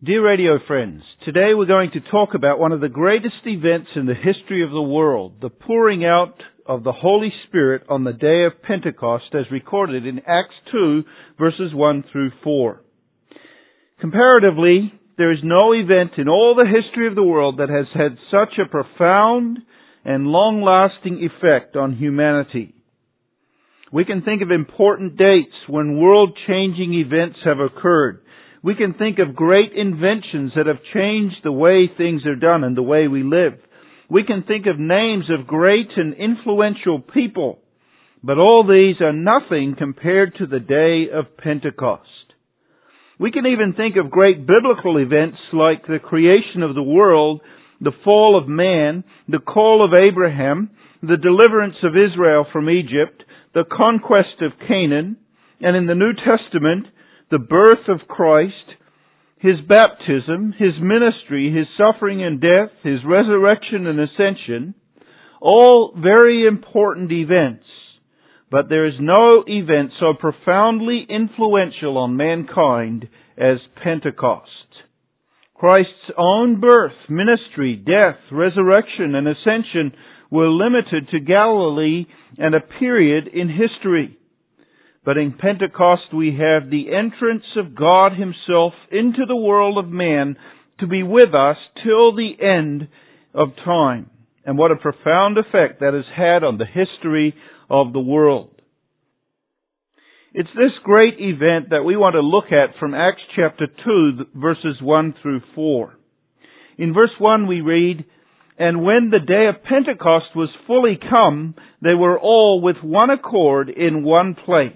Dear radio friends, today we're going to talk about one of the greatest events in the history of the world, the pouring out of the Holy Spirit on the day of Pentecost as recorded in Acts 2 verses 1 through 4. Comparatively, there is no event in all the history of the world that has had such a profound and long-lasting effect on humanity. We can think of important dates when world-changing events have occurred. We can think of great inventions that have changed the way things are done and the way we live. We can think of names of great and influential people. But all these are nothing compared to the day of Pentecost. We can even think of great biblical events like the creation of the world, the fall of man, the call of Abraham, the deliverance of Israel from Egypt, the conquest of Canaan, and in the New Testament, the birth of Christ, His baptism, His ministry, His suffering and death, His resurrection and ascension, all very important events. But there is no event so profoundly influential on mankind as Pentecost. Christ's own birth, ministry, death, resurrection, and ascension were limited to Galilee and a period in history. But in Pentecost we have the entrance of God Himself into the world of man to be with us till the end of time. And what a profound effect that has had on the history of the world. It's this great event that we want to look at from Acts chapter 2, verses 1 through 4. In verse 1 we read, "And when the day of Pentecost was fully come, they were all with one accord in one place."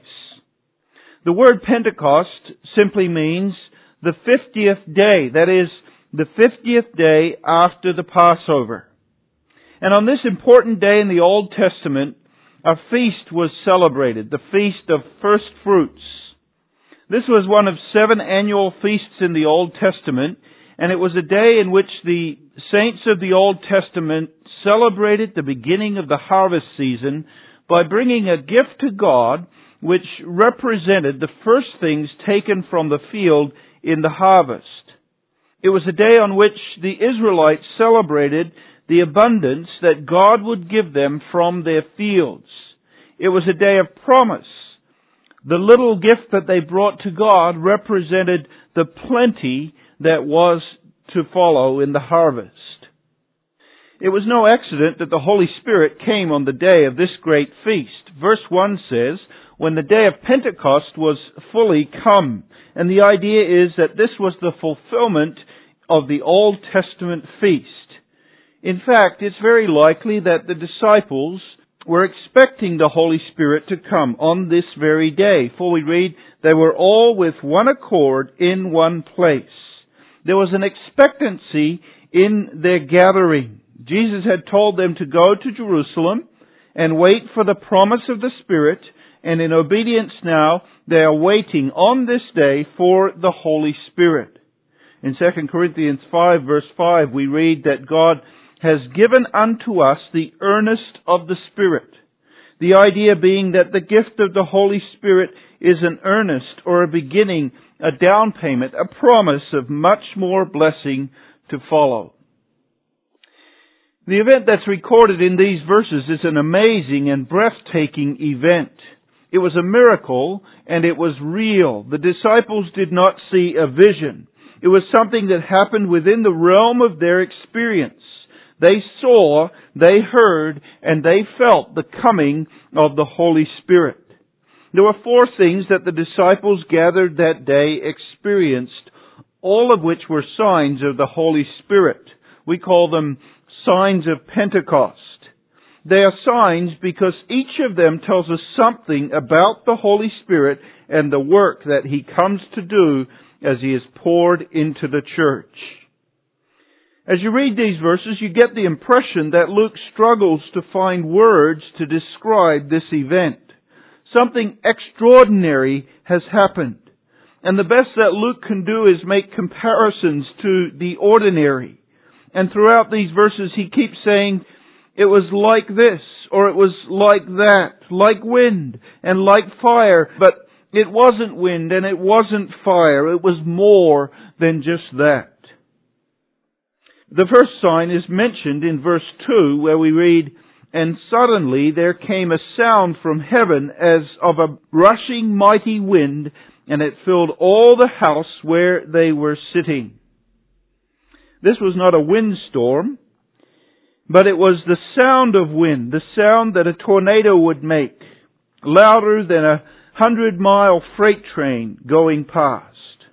The word Pentecost simply means the 50th day, that is, the 50th day after the Passover. And on this important day in the Old Testament, a feast was celebrated, the Feast of First Fruits. This was one of 7 annual feasts in the Old Testament, and it was a day in which the saints of the Old Testament celebrated the beginning of the harvest season by bringing a gift to God which represented the first things taken from the field in the harvest. It was a day on which the Israelites celebrated the abundance that God would give them from their fields. It was a day of promise. The little gift that they brought to God represented the plenty that was to follow in the harvest. It was no accident that the Holy Spirit came on the day of this great feast. Verse 1 says, "When the day of Pentecost was fully come." And the idea is that this was the fulfillment of the Old Testament feast. In fact, it's very likely that the disciples were expecting the Holy Spirit to come on this very day. For we read, "They were all with one accord in one place." There was an expectancy in their gathering. Jesus had told them to go to Jerusalem and wait for the promise of the Spirit, and in obedience now, they are waiting on this day for the Holy Spirit. In 2 Corinthians 5 verse 5, we read that God has given unto us the earnest of the Spirit. The idea being that the gift of the Holy Spirit is an earnest or a beginning, a down payment, a promise of much more blessing to follow. The event that's recorded in these verses is an amazing and breathtaking event. It was a miracle, and it was real. The disciples did not see a vision. It was something that happened within the realm of their experience. They saw, they heard, and they felt the coming of the Holy Spirit. There were 4 things that the disciples gathered that day experienced, all of which were signs of the Holy Spirit. We call them signs of Pentecost. They are signs because each of them tells us something about the Holy Spirit and the work that He comes to do as He is poured into the church. As you read these verses, you get the impression that Luke struggles to find words to describe this event. Something extraordinary has happened. And the best that Luke can do is make comparisons to the ordinary. And throughout these verses, he keeps saying, "It was like this," or "it was like that," like wind and like fire. But It wasn't wind and it wasn't fire. It was more than just that. The first sign is mentioned in verse 2 where we read, "And suddenly there came a sound from heaven as of a rushing mighty wind, and it filled all the house where they were sitting." This was not a windstorm, but it was the sound of wind, the sound that a tornado would make, louder than a 100-mile freight train going past.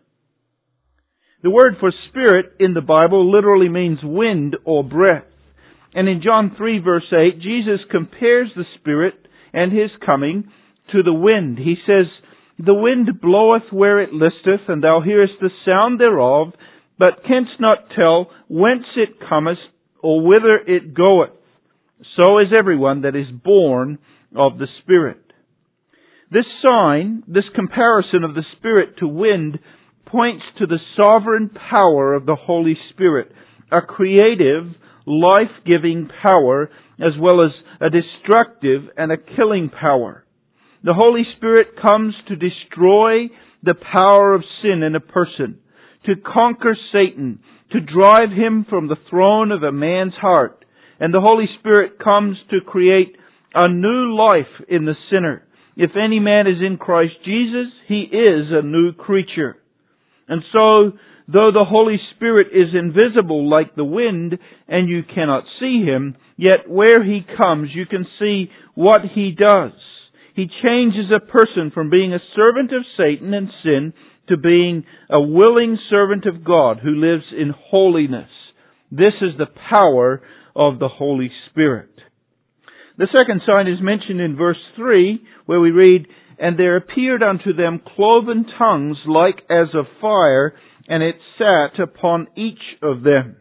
The word for spirit in the Bible literally means wind or breath. And in John 3 verse 8, Jesus compares the Spirit and His coming to the wind. He says, "The wind bloweth where it listeth, and thou hearest the sound thereof, but canst not tell whence it cometh, or whither it goeth. So is everyone that is born of the Spirit." This sign, this comparison of the Spirit to wind, points to the sovereign power of the Holy Spirit, a creative, life-giving power, as well as a destructive and a killing power. The Holy Spirit comes to destroy the power of sin in a person, to conquer Satan, to drive him from the throne of a man's heart. And the Holy Spirit comes to create a new life in the sinner. If any man is in Christ Jesus, he is a new creature. And so, though the Holy Spirit is invisible like the wind, and you cannot see Him, yet where He comes, you can see what He does. He changes a person from being a servant of Satan and sin to being a willing servant of God who lives in holiness. This is the power of the Holy Spirit. The second sign is mentioned in verse 3, where we read, "And there appeared unto them cloven tongues like as of fire, and it sat upon each of them."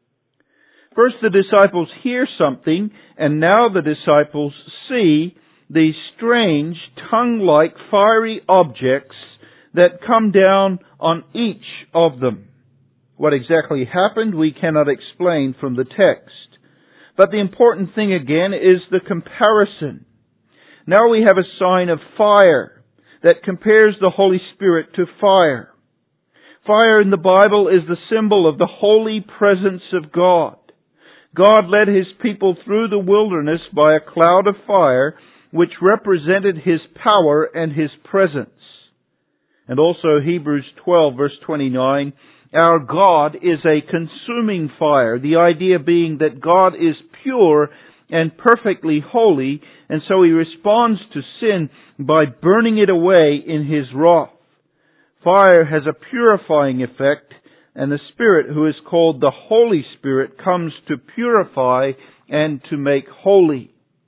First the disciples hear something, and now the disciples see these strange, tongue-like, fiery objects that come down on each of them. What exactly happened, we cannot explain from the text. But the important thing again is the comparison. Now we have a sign of fire that compares the Holy Spirit to fire. Fire in the Bible is the symbol of the holy presence of God. God led His people through the wilderness by a cloud of fire, which represented His power and His presence. And also Hebrews 12 verse 29, "Our God is a consuming fire," the idea being that God is pure and perfectly holy, and so He responds to sin by burning it away in His wrath. Fire has a purifying effect, and the Spirit, who is called the Holy Spirit, comes to purify and to make holy.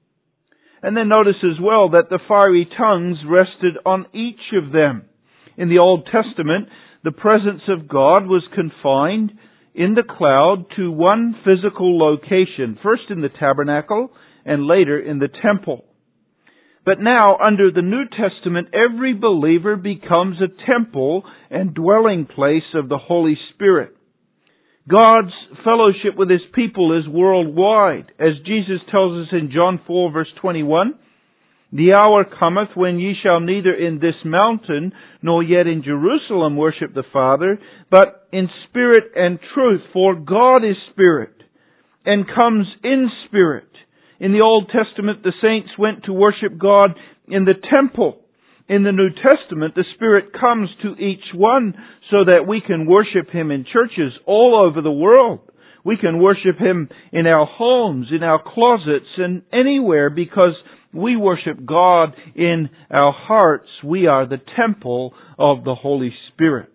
And then notice as well that the fiery tongues rested on each of them. In the Old Testament, the presence of God was confined in the cloud to one physical location, first in the tabernacle and later in the temple. But now, under the New Testament, every believer becomes a temple and dwelling place of the Holy Spirit. God's fellowship with His people is worldwide. As Jesus tells us in John 4 verse 21, "The hour cometh when ye shall neither in this mountain nor yet in Jerusalem worship the Father, but in spirit and truth. For God is spirit, and comes in spirit." In the Old Testament, the saints went to worship God in the temple. In the New Testament, the Spirit comes to each one so that we can worship Him in churches all over the world. We can worship Him in our homes, in our closets, and anywhere, because we worship God in our hearts. We are the temple of the Holy Spirit.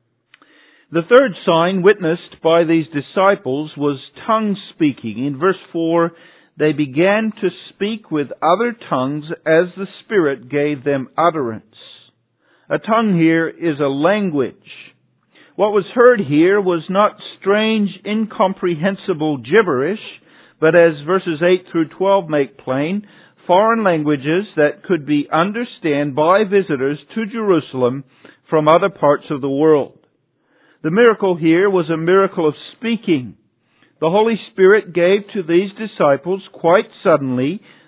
The third sign witnessed by these disciples was tongue speaking. In verse 4, "They began to speak with other tongues as the Spirit gave them utterance." A tongue here is a language. What was heard here was not strange, incomprehensible gibberish, but as verses 8 through 12 make plain, foreign languages that could be understood by visitors to Jerusalem from other parts of the world. The miracle here was a miracle of speaking. The Holy Spirit gave to these disciples quite suddenly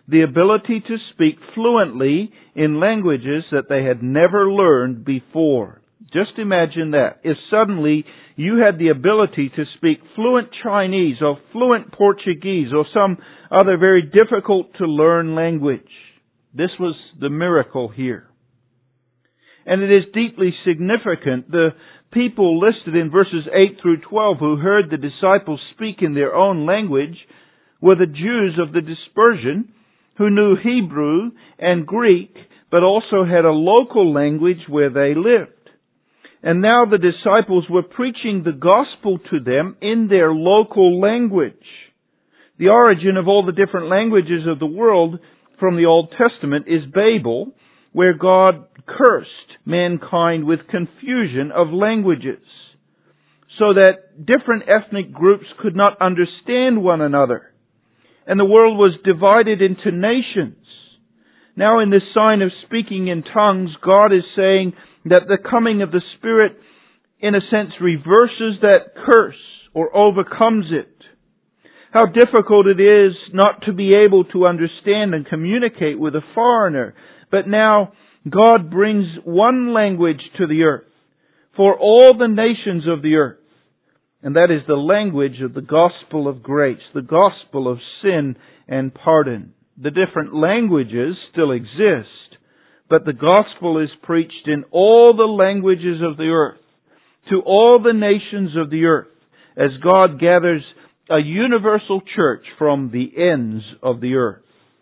the ability to speak fluently in languages that they had never learned before. Just imagine that. If suddenly you had the ability to speak fluent Chinese or fluent Portuguese or some other very difficult to learn language. This was the miracle here. And it is deeply significant. The people listed in verses 8 through 12 who heard the disciples speak in their own language were the Jews of the dispersion who knew Hebrew and Greek, but also had a local language where they lived. And now the disciples were preaching the gospel to them in their local language. The origin of all the different languages of the world from the Old Testament is Babel, where God cursed mankind with confusion of languages, so that different ethnic groups could not understand one another. And the world was divided into nations. Now in this sign of speaking in tongues, God is saying that the coming of the Spirit, in a sense, reverses that curse or overcomes it. How difficult it is not to be able to understand and communicate with a foreigner. But now God brings one language to the earth for all the nations of the earth. And that is the language of the gospel of grace, the gospel of sin and pardon. The different languages still exist, but the gospel is preached in all the languages of the earth, to all the nations of the earth, as God gathers a universal church from the ends of the earth.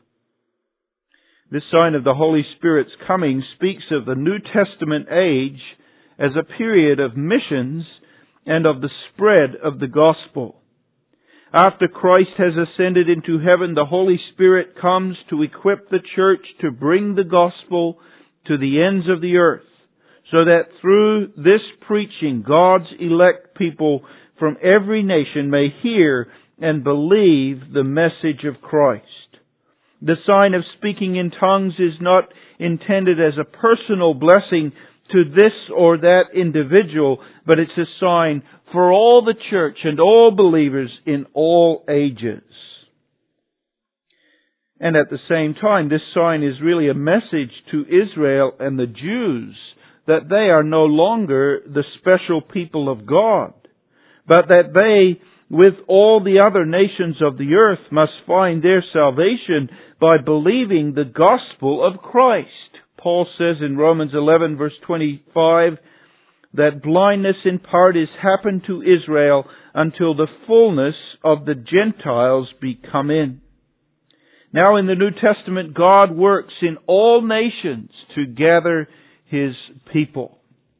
This sign of the Holy Spirit's coming speaks of the New Testament age as a period of missions and of the spread of the gospel. After Christ has ascended into heaven, the Holy Spirit comes to equip the church to bring the gospel to the ends of the earth, so that through this preaching, God's elect people from every nation may hear and believe the message of Christ. The sign of speaking in tongues is not intended as a personal blessing to this or that individual, but it's a sign for all the church and all believers in all ages. And at the same time, this sign is really a message to Israel and the Jews that they are no longer the special people of God, but that they, with all the other nations of the earth, must find their salvation by believing the gospel of Christ. Paul says in Romans 11 verse 25 that blindness in part is happened to Israel until the fullness of the Gentiles be come in. Now in the New Testament, God works in all nations to gather His people.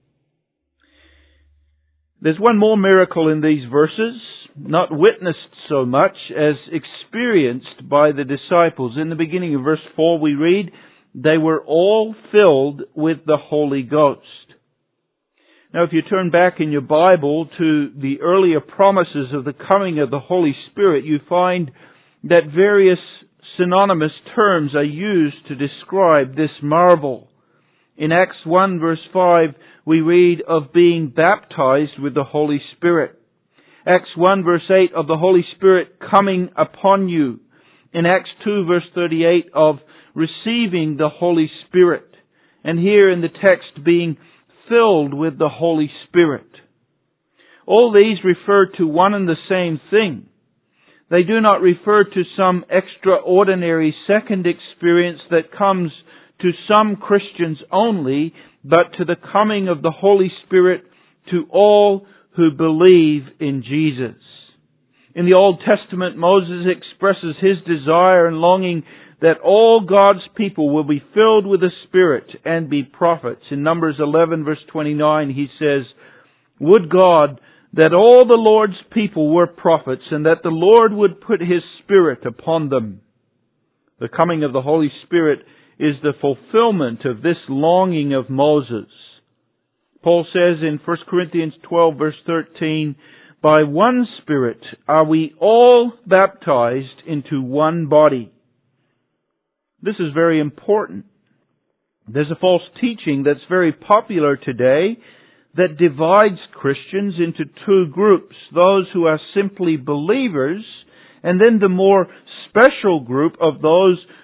There's one more miracle in these verses, not witnessed so much as experienced by the disciples. In the beginning of verse 4 we read, they were all filled with the Holy Ghost. Now if you turn back in your Bible to the earlier promises of the coming of the Holy Spirit, you find that various synonymous terms are used to describe this marvel. In Acts 1 verse 5, we read of being baptized with the Holy Spirit. Acts 1 verse 8 of the Holy Spirit coming upon you. In Acts 2 verse 38 of receiving the Holy Spirit. And here in the text being filled with the Holy Spirit. All these refer to one and the same thing. They do not refer to some extraordinary second experience that comes to some Christians only, but to the coming of the Holy Spirit to all who believe in Jesus. In the Old Testament, Moses expresses his desire and longing that all God's people will be filled with the Spirit and be prophets. In Numbers 11 verse 29 he says, "Would God that all the Lord's people were prophets, and that the Lord would put His Spirit upon them." The coming of the Holy Spirit is the fulfillment of this longing of Moses. Paul says in 1 Corinthians 12 verse 13, "By one Spirit are we all baptized into one body." This is very important. There's a false teaching that's very popular today that divides Christians into two groups. Those who are simply believers, and then the more special group of those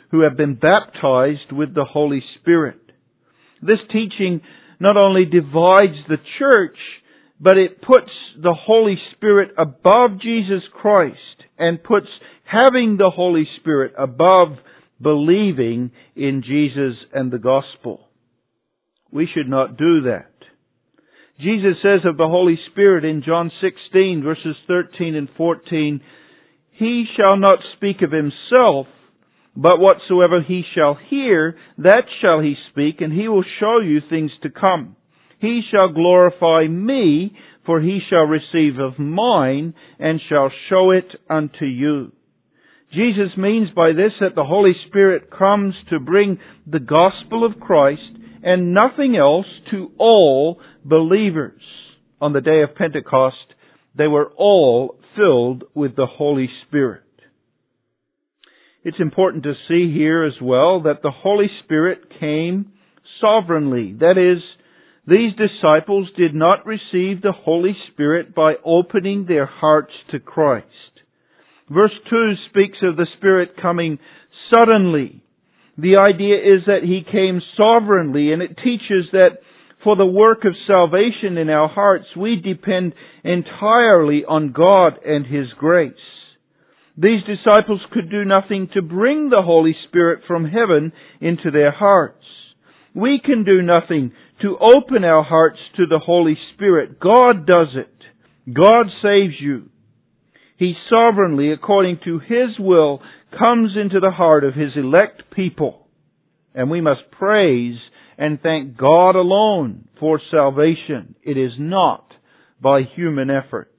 who have been baptized with the Holy Spirit. This teaching not only divides the church, but it puts the Holy Spirit above Jesus Christ and puts having the Holy Spirit above believing in Jesus and the gospel. We should not do that. Jesus says of the Holy Spirit in John 16 verses 13 and 14, He shall not speak of Himself, but whatsoever He shall hear, that shall He speak, and He will show you things to come. He shall glorify Me, for He shall receive of mine, and shall show it unto you. Jesus means by this that the Holy Spirit comes to bring the gospel of Christ and nothing else to all believers. On the day of Pentecost, they were all filled with the Holy Spirit. It's important to see here as well that the Holy Spirit came sovereignly. That is, these disciples did not receive the Holy Spirit by opening their hearts to Christ. Verse 2 speaks of the Spirit coming suddenly. The idea is that He came sovereignly, and it teaches that for the work of salvation in our hearts, we depend entirely on God and His grace. These disciples could do nothing to bring the Holy Spirit from heaven into their hearts. We can do nothing to open our hearts to the Holy Spirit. God does it. God saves you. He sovereignly, according to His will, comes into the heart of His elect people. And we must praise and thank God alone for salvation. It is not by human effort.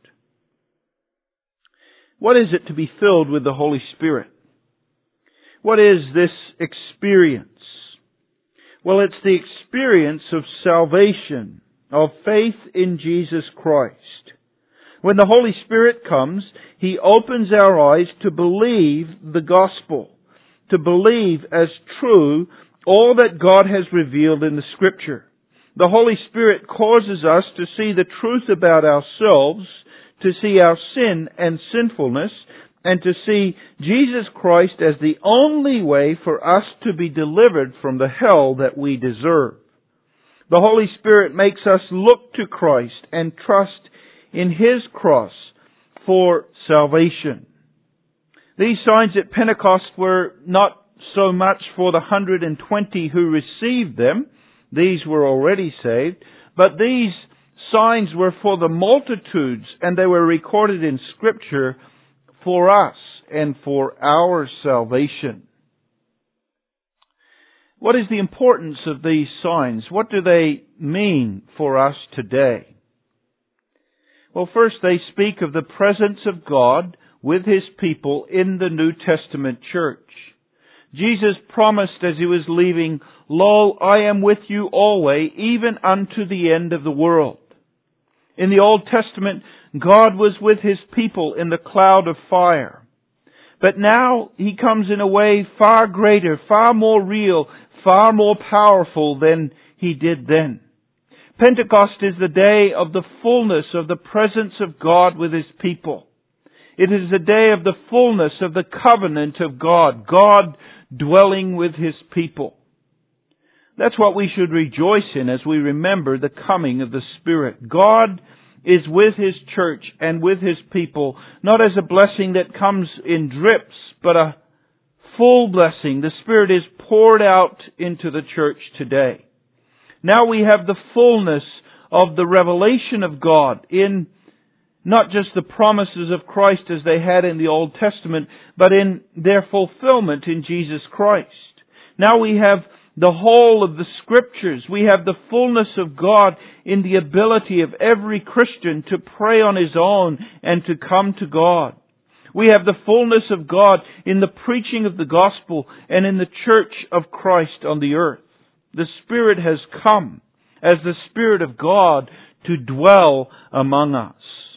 What is it to be filled with the Holy Spirit? What is this experience? Well, it's the experience of salvation, of faith in Jesus Christ. When the Holy Spirit comes, He opens our eyes to believe the gospel, to believe as true all that God has revealed in the Scripture. The Holy Spirit causes us to see the truth about ourselves, to see our sin and sinfulness, and to see Jesus Christ as the only way for us to be delivered from the hell that we deserve. The Holy Spirit makes us look to Christ and trust in His cross for salvation. These signs at Pentecost were not so much for the 120 who received them. These were already saved. But these signs were for the multitudes, and they were recorded in Scripture for us and for our salvation. What is the importance of these signs? What do they mean for us today? Well, first they speak of the presence of God with His people in the New Testament church. Jesus promised as He was leaving, "Lo, I am with you always, even unto the end of the world." In the Old Testament, God was with His people in the cloud of fire. But now He comes in a way far greater, far more real, far more powerful than He did then. Pentecost is the day of the fullness of the presence of God with His people. It is the day of the fullness of the covenant of God, God dwelling with His people. That's what we should rejoice in as we remember the coming of the Spirit. God is with His church and with His people, not as a blessing that comes in drips, but a full blessing. The Spirit is poured out into the church today. Now we have the fullness of the revelation of God in not just the promises of Christ as they had in the Old Testament, but in their fulfillment in Jesus Christ. Now we have the whole of the Scriptures. We have the fullness of God in the ability of every Christian to pray on his own and to come to God. We have the fullness of God in the preaching of the gospel and in the church of Christ on the earth. The Spirit has come as the Spirit of God to dwell among us.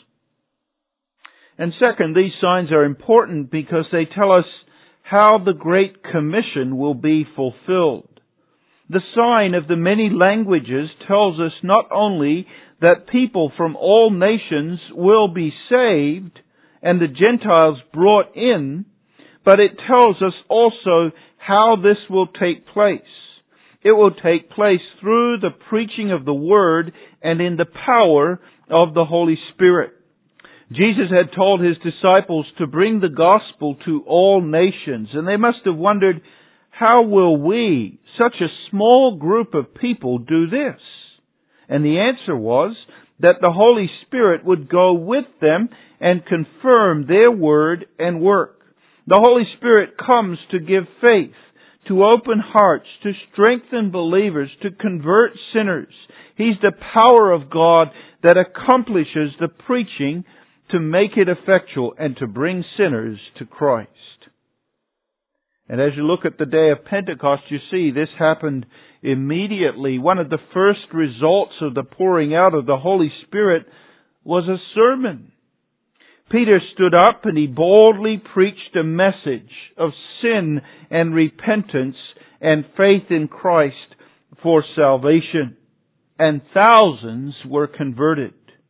And second, these signs are important because they tell us how the Great Commission will be fulfilled. The sign of the many languages tells us not only that people from all nations will be saved and the Gentiles brought in, But it tells us also how this will take place. It will take place through the preaching of the Word and in the power of the Holy Spirit. Jesus had told His disciples to bring the gospel to all nations, and they must have wondered, how will we, such a small group of people, do this? And the answer was that the Holy Spirit would go with them and confirm their word and work. The Holy Spirit comes to give faith, to open hearts, to strengthen believers, to convert sinners. He's the power of God that accomplishes the preaching to make it effectual and to bring sinners to Christ. And as you look at the day of Pentecost, you see this happened immediately. One of the first results of the pouring out of the Holy Spirit was a sermon. Peter stood up and he boldly preached a message of sin and repentance and faith in Christ for salvation. And thousands were converted.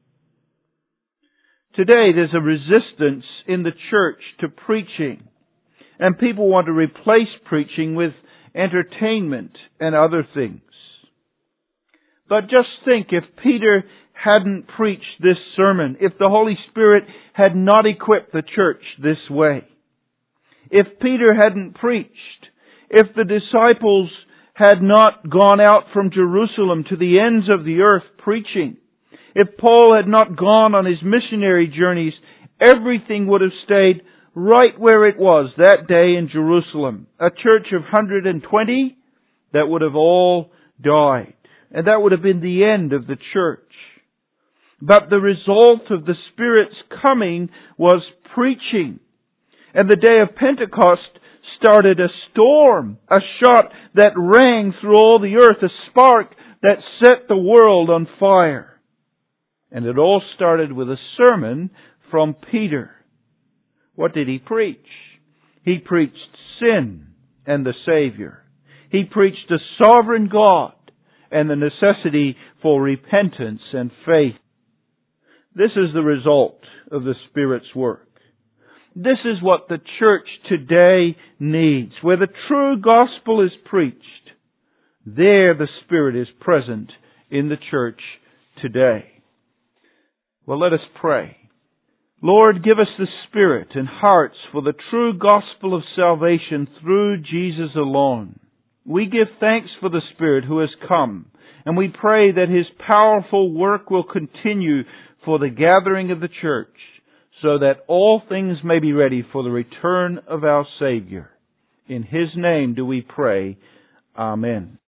Today there's a resistance in the church to preaching. And people want to replace preaching with entertainment and other things. But just think, if Peter hadn't preached this sermon, if the Holy Spirit had not equipped the church this way, if Peter hadn't preached, if the disciples had not gone out from Jerusalem to the ends of the earth preaching, if Paul had not gone on his missionary journeys, everything would have stayed right where it was that day in Jerusalem. A church of 120 that would have all died. And that would have been the end of the church. But the result of the Spirit's coming was preaching. And the day of Pentecost started a storm, a shot that rang through all the earth, a spark that set the world on fire. And it all started with a sermon from Peter. What did he preach? He preached sin and the Savior. He preached a sovereign God and the necessity for repentance and faith. This is the result of the Spirit's work. This is what the church today needs. Where the true gospel is preached, there the Spirit is present in the church today. Well, let us pray. Lord, give us the Spirit and hearts for the true gospel of salvation through Jesus alone. We give thanks for the Spirit who has come, and we pray that His powerful work will continue for the gathering of the church, so that all things may be ready for the return of our Savior. In His name do we pray. Amen.